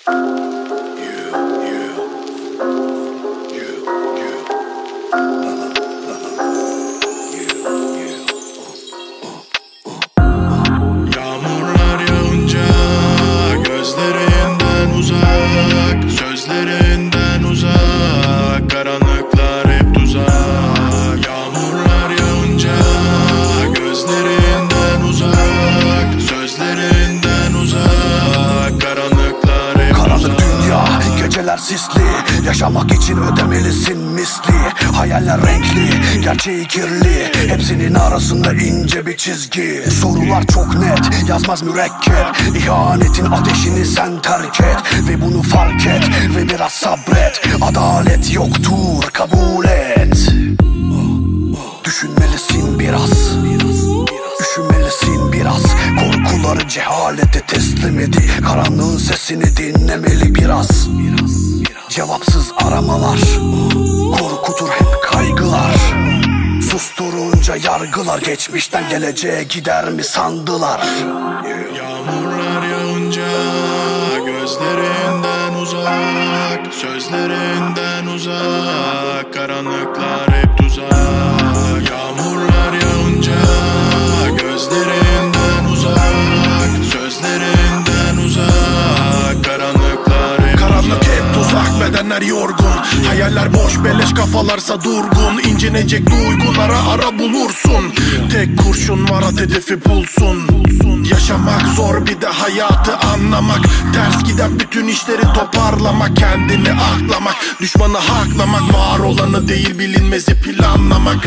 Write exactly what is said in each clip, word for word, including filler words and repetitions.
Yağmurlar yağınca gözlerinden uzak, sözlerinden uzak, karanlıklar hep tuzak. Yağmurlar yağınca gözlerinden uzak, sözlerinden uzak, karanlıklar hep Karanlık tuzak. dünya, geceler sisli, yaşamak için ödemelisin misli. Hayaller renkli, gerçeği kirli, hepsinin arasında ince bir çizgi. Sorular çok net, yazmaz mürekkep. İhanetin ateşini sen terk et ve bunu fark et ve biraz sabret. Adalet yoktur, kabul et. Düşünmelisin biraz, üşümelisin biraz. Korkuları cehalete teslim edi, karanlığın sesini dinlemeli biraz. Cevapsız aramalar korkutur hep kaygılar. Susturunca yargılar, geçmişten geleceğe gider mi sandılar. Yağmurlar yağınca gözlerinden uzak, sözlerinden uzak, karanlıklar hep tuzak. Yağmurlar yağınca gözlerinden uzak, sözlerinden uzak, karanlıklar hep Karanlık hep tuzak, bedenler yorgun, hayaller boş, beleş kafalarsa durgun. İncinecek duygulara ara bulursun. Tek kurşun var, at hedefi bulsun. Yaşamak zor, bir de hayatı anlamak. Ters giden bütün işleri toparlamak, kendini aklamak, düşmanı haklamak, var olanı değil bilinmezi planlamak.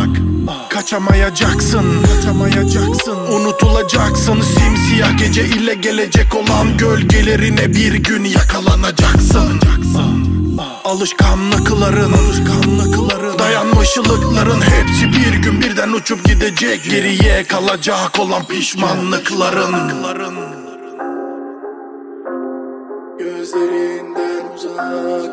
Kaçamayacaksın, kaçamayacaksın, unutulacaksın. Simsiyah gece ile gelecek olan gölgelerine bir gün yakalanacaksın. Alışkanlıkların, alışkanlıkların, dayanmışlıkların hepsi bir gün birden uçup gidecek. Geriye kalacak olan pişmanlıkların. Gözlerinden uzak,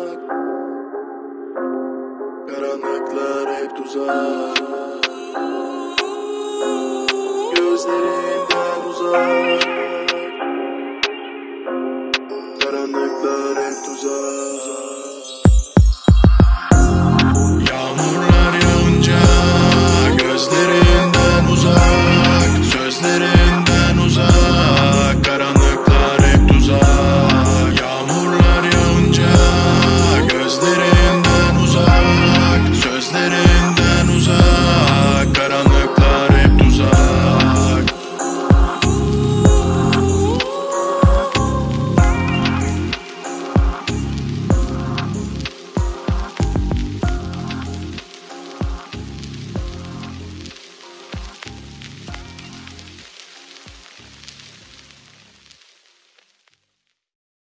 karanlıklar hep tuzak. Gözlerinden uzak.